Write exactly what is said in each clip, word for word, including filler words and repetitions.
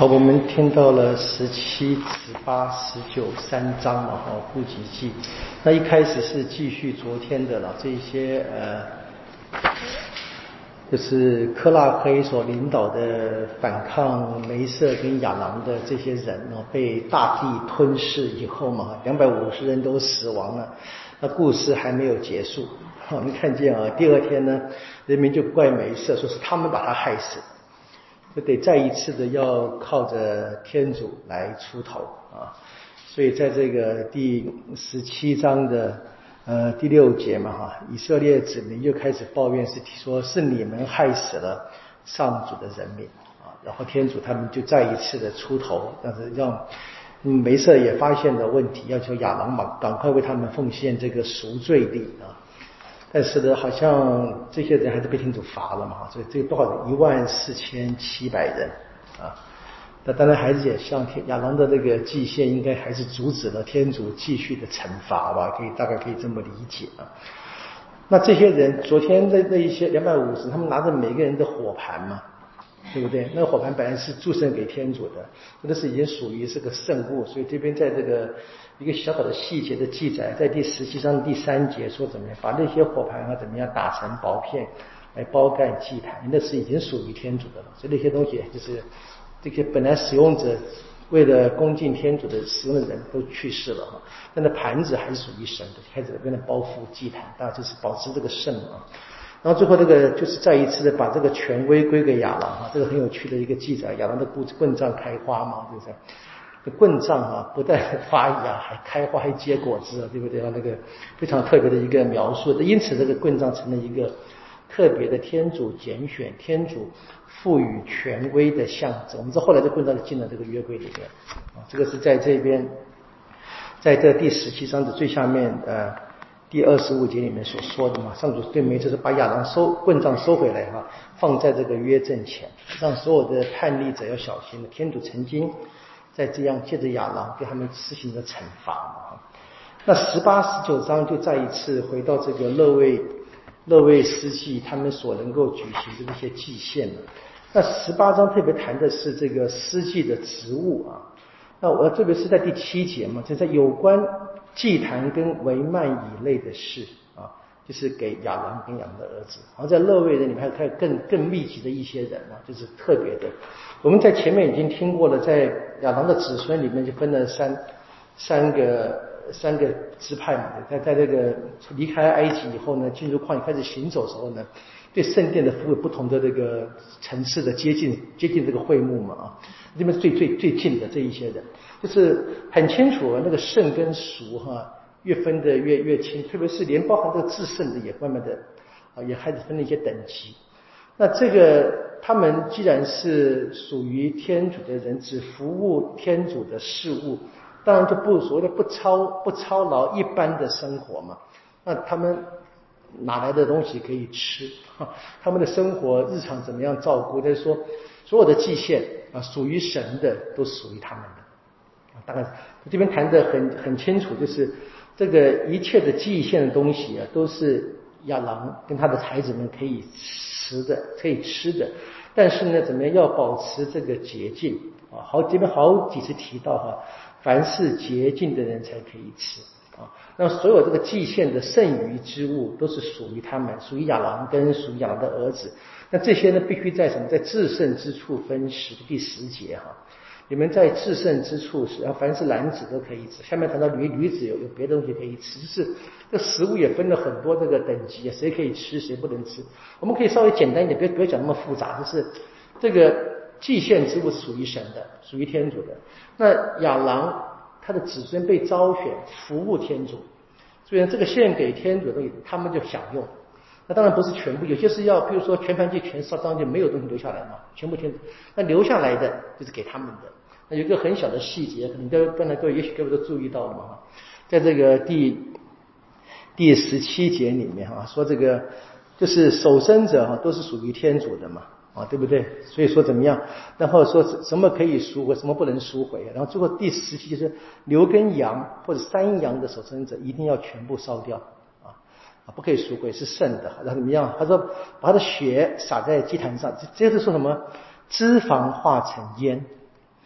好，我们听到了十七、十八、十九三章了哈，户籍记。那一开始是继续昨天的了，这一些呃，就是克拉黑所领导的反抗梅瑟跟亚郎的这些人呢，被大地吞噬以后嘛，两百五十人都死亡了。那故事还没有结束，我们看见啊，第二天呢，人民就怪梅瑟，说是他们把他害死。就得再一次的要靠着天主来出头啊，所以在这个第十七章的呃第六节嘛哈，以色列子民就开始抱怨，是说是你们害死了上主的人民啊，然后天主他们就再一次的出头，但是让嗯梅瑟也发现了问题，要求亚郎嘛赶快为他们奉献这个赎罪礼啊。但是呢，好像这些人还是被天主罚了嘛，所以这个多少人？一万四千七百人啊。那当然还是也像亚郎的那个祭献，应该还是阻止了天主继续的惩罚吧，可以大概可以这么理解啊。那这些人昨天的那一些两百五十，他们拿着每个人的火盘嘛，对不对？那个火盘本来是祝圣给天主的，那是已经属于是个圣物，所以这边在这个一个小小的细节的记载，在第十七章第三节说怎么样，把那些火盘啊怎么样打成薄片来包盖祭坛，那是已经属于天主的了。所以那些东西就是这些本来使用者为了恭敬天主的使用的人都去世了哈，但那盘子还是属于神的，开始跟着包覆祭坛，大家就是保持这个圣啊。然后最后这个就是再一次的把这个权威归给亚郎啊，这个很有趣的一个记载，亚郎的棍杖开花嘛，对不对？这棍杖啊，不但发芽，还开花，还结果子啊，对不对啊？那个非常特别的一个描述。因此，这个棍杖成了一个特别的天主拣选、天主赋予权威的象征。我们知道后来这棍杖就进了这个约柜里面啊，这个是在这边，在这第十七章的最下面呃第二十五节里面所说的嘛，上主对梅瑟说，把亚郎收棍杖收回来哈，放在这个约阵前，让所有的叛逆者要小心。天主曾经在这样借着亚郎对他们施行的惩罚嘛。那十八、十九章就再一次回到这个勒卫勒卫司祭他们所能够举行的这些祭献了。那十八章特别谈的是这个司祭的职务啊。那我特别是在第七节嘛，就在有关祭坛跟帷幔以类的事啊，就是给亚郎跟亚郎的儿子。好像在勒卫人里面还有更更密集的一些人啊，就是特别的。我们在前面已经听过了，在亚郎的子孙里面就分了三三个三个支派嘛，在在这个离开埃及以后呢，进入旷野开始行走的时候呢，对圣殿的服务不同的这个层次的接近接近这个会幕嘛啊，这边是最最最近的这一些人，就是很清楚那个圣跟俗哈，越分的越越清，特别是连包含这个至圣的也慢慢的啊也开始分了一些等级。那这个他们既然是属于天主的人，只服务天主的事物，当然就不所谓的不操不操劳一般的生活嘛。那他们哪来的东西可以吃？他们的生活日常怎么样照顾？就是说，所有的祭献啊，属于神的都属于他们的。大概这边谈得很很清楚，就是这个一切的祭献的东西啊，都是亚郎跟他的孩子们可以吃的，可以吃的。但是呢，怎么样要保持这个洁净啊？好，这边好几次提到哈，凡是洁净的人才可以吃。啊，那所有这个祭献的剩余之物都是属于他们，属于亚郎跟属于亚郎的儿子。那这些呢，必须在什么？在至圣之处分食，第十节哈。你们在至圣之处是，凡是男子都可以吃。下面谈到女女子有有别的东西可以吃，就是这食物也分了很多这个等级，谁可以吃，谁不能吃。我们可以稍微简单一点，别不要讲那么复杂，就是这个祭献之物是属于神的，属于天主的。那亚郎他的子孙被招选服务天主，所以这个献给天主的东西，他们就享用。那当然不是全部，有些是要，比如说全盘祭全烧，当然就没有东西留下来嘛，全部天主。那留下来的就是给他们的。那有一个很小的细节，可能各位刚才各位也许各位都注意到了嘛哈，在这个第第十七节里面哈，说这个就是守生者哈都是属于天主的嘛。啊，对不对？所以说怎么样？然后说什么可以赎回，什么不能赎回。然后最后第十期就是牛跟羊或者山羊的守生者一定要全部烧掉啊啊，不可以赎回，是圣的。然后怎么样？他说把他的血洒在祭坛上，这这是说什么？脂肪化成烟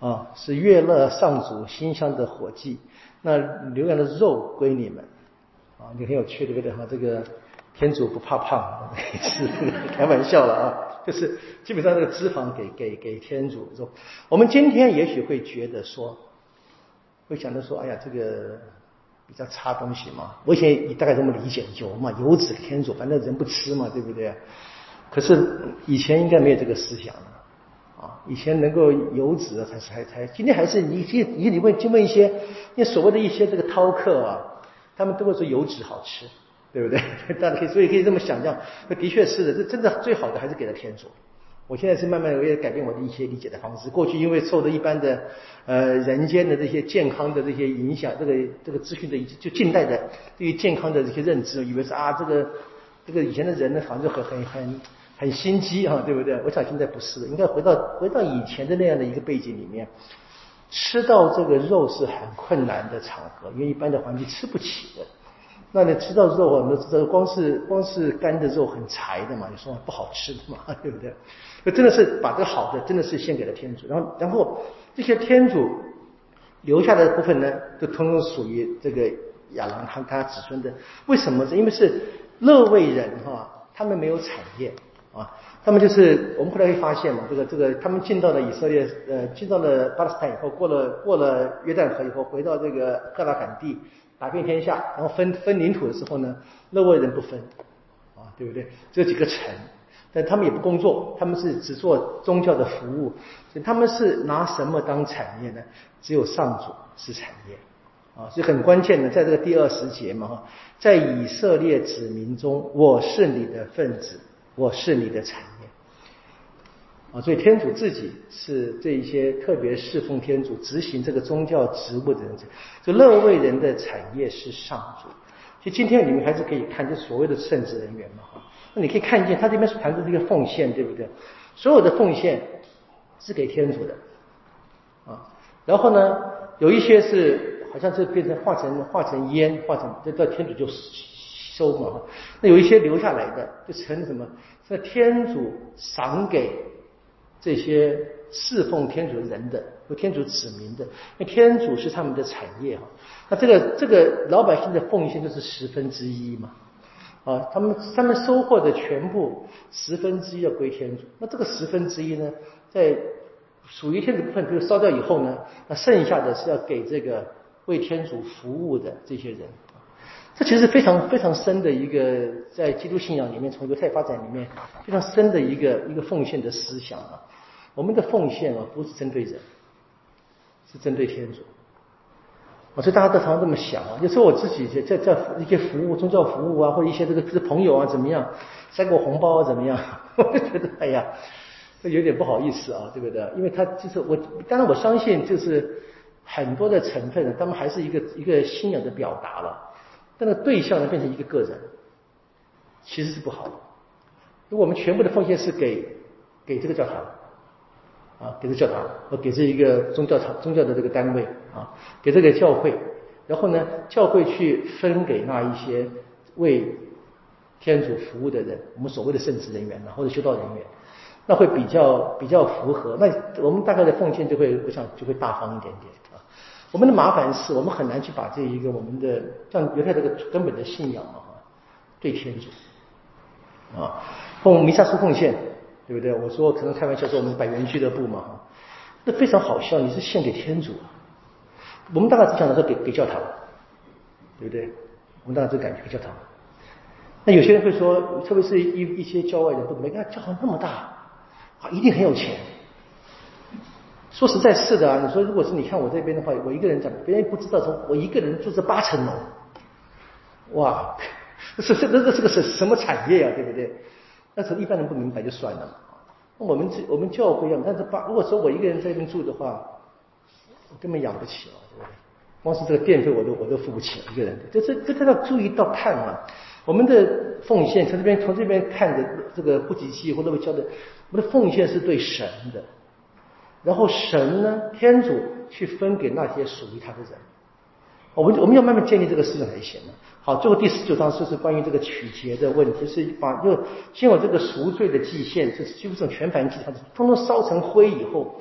啊，是悦乐上主馨香的火祭。那流羊的肉归你们，啊，你很有趣对不对哈？这个天主不怕胖，是开玩笑了啊，就是基本上这个脂肪给给给天主肉。我们今天也许会觉得说，会想到说，哎呀，这个比较差东西嘛。我以前大概这么理解，油嘛，油脂天主，反正人不吃嘛，对不对？可是以前应该没有这个思想的。啊，以前能够油脂才才才，今天还是你你你问就问一些，那所谓的一些这个饕客啊，他们都会说油脂好吃，对不对？大家可以所以可以这么想象，那的确是的，这真的最好的还是给了天主。我现在是慢慢我也改变我的一些理解的方式。过去因为受的一般的呃人间的这些健康的这些影响，这个这个资讯的就近代的对于健康的这些认知，以为是啊这个这个以前的人呢好像就很很很。很心机啊，对不对？我想现在不是，应该回到回到以前的那样的一个背景里面，吃到这个肉是很困难的场合，因为一般的环境吃不起的。那你吃到肉啊，你都知道，光是光是干的肉很柴的嘛，你说不好吃的嘛，对不对？那真的是把这个好的真的是献给了天主，然后然后这些天主留下的部分呢，就通通属于这个亚郎他他子孙的。为什么？因为是勒卫人哈，他们没有产业。啊，他们就是我们后来会发现嘛，这个这个他们进到了以色列，呃，进到了巴勒斯坦以后，过了过了约旦河以后，回到这个赫拉坎地，打遍天下，然后分分领土的时候呢，勒卫人不分，啊，对不对？只有几个城，但他们也不工作，他们是只做宗教的服务，所以他们是拿什么当产业呢？只有上主是产业。啊，所以很关键的，在这个第二十节嘛，哈，在以色列子民中，我是你的分子。我是你的产业啊，所以天主自己是这一些特别侍奉天主、执行这个宗教职务的人，就勒卫人的产业是上主。其实今天你们还是可以看，就所谓的圣职人员嘛，哈，那你可以看见他这边所谈的这个奉献，对不对？所有的奉献是给天主的啊，然后呢，有一些是好像是变成化成化成烟，化成这到天主就收嘛，那有一些留下来的就成什么？是天主赏给这些侍奉天主人的，和天主子民的，因为天主是他们的产业哈。那这个这个老百姓的奉献就是十分之一嘛，啊，他们他们收获的全部十分之一要归天主。那这个十分之一呢，在属于天主部分，比如烧掉以后呢，那剩下的是要给这个为天主服务的这些人。这其实非常非常深的一个在基督信仰里面，从犹太发展里面非常深的一个一个奉献的思想啊。我们的奉献啊，不是针对人，是针对天主。啊，所以大家都常常这么想啊。有时候我自己在在一些服务、宗教服务啊，或者一些这个这朋友啊怎么样，塞个红包啊怎么样，我就觉得哎呀，这有点不好意思啊，对不对？因为他就是我，当然我相信就是很多的成分，他们还是一个一个信仰的表达了。但那个对象呢，变成一个个人，其实是不好的。如果我们全部的奉献是给给这个教堂啊，给这个教堂，或给这一个宗教场宗教的这个单位啊，给这个教会，然后呢，教会去分给那一些为天主服务的人，我们所谓的圣职人员啊，或者修道人员，那会比较比较符合。那我们大概的奉献就会，我想就会大方一点点。我们的麻烦是我们很难去把这一个我们的像犹太这个根本的信仰嘛，对天主啊，奉弥撒书奉献，对不对？我说可能开玩笑说我们是百元俱乐部嘛，那非常好笑，你是献给天主，我们大概只想到说给给教堂，对不对？我们大概只感觉给教堂。那有些人会说，特别是一一些郊外人都没看教堂那么大啊，一定很有钱。说实在是的啊，你说如果是你看我这边的话，我一个人讲，别人不知道说我一个人住这八层楼，哇，这这这这个是什么产业啊，对不对？但是一般人不明白就算了嘛。我们我们教会一样，但是八如果说我一个人在这边住的话，我根本养不起啊，对不对？光是这个电费我都我都付不起一个人，这这这这要注意到看啊。我们的奉献从这边从这边看的这个户籍记或者会教的，我们的奉献是对神的。然后神呢，天主去分给那些属于他的人，我们我们要慢慢建立这个思想才行了。好，最后第十九章就是关于这个取节的问题，是把就先有这个赎罪的祭献，就是基本上全燔祭，它通通烧成灰以后，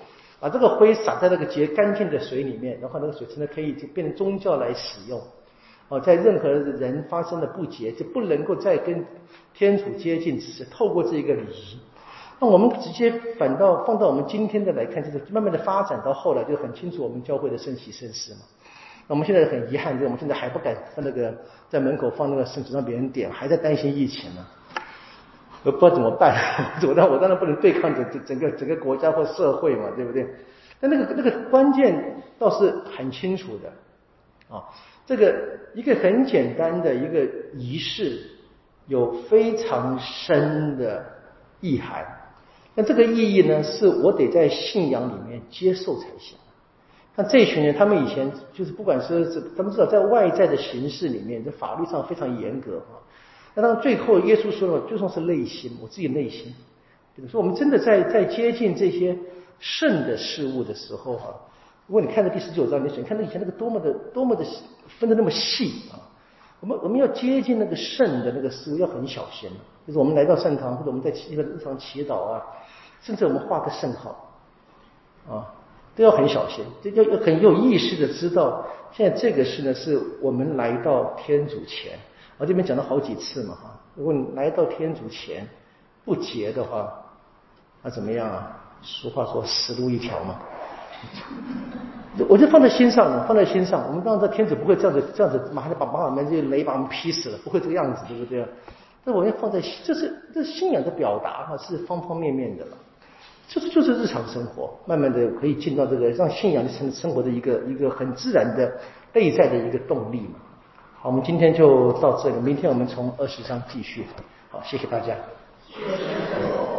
把这个灰撒在那个洁干净的水里面，然后那个水真的可以就变成宗教来使用。哦，在任何人发生的不洁，就不能够再跟天主接近，只是透过这一个礼仪。那我们直接反倒放到我们今天的来看，就是慢慢的发展到后来，就很清楚我们教会的圣喜圣事嘛。那我们现在很遗憾，就是我们现在还不敢放那个在门口放那个圣旨让别人点，还在担心疫情呢。我不知道怎么办，我当我当然不能对抗整整个整个国家或社会嘛，对不对？但那个那个关键倒是很清楚的啊。这个一个很简单的一个仪式，有非常深的意涵。那这个意义呢，是我得在信仰里面接受才行。像这群人，他们以前就是不管是他们至少在外在的形式里面，在法律上非常严格啊。那当最后耶稣说了，就算是内心，我自己内心，比如说我们真的在在接近这些圣的事物的时候啊，如果你看到第十九章，你想看到以前那个多么的多么的分得那么细啊，我们我们要接近那个圣的那个事物要很小心，就是我们来到圣堂或者我们在一个日常祈祷啊，甚至我们画个圣号啊，都要很小心，要要很有意识的知道，现在这个事呢是我们来到天主前。我这边讲了好几次嘛哈，如果你来到天主前不洁的话，那怎么样啊？俗话说死路一条嘛。我就放在心上了，放在心上。我们当然知道天主不会这样子这样子马上把把我们这雷把我们劈死了，不会这个样子，对不对？但我们要放在，这是这信仰的表达哈，是方方面面的了。就是就是日常生活，慢慢的可以进到这个让信仰成生活的一个一个很自然的内在的一个动力嘛。好，我们今天就到这里，明天我们从二十章继续。好，谢谢大家。谢谢。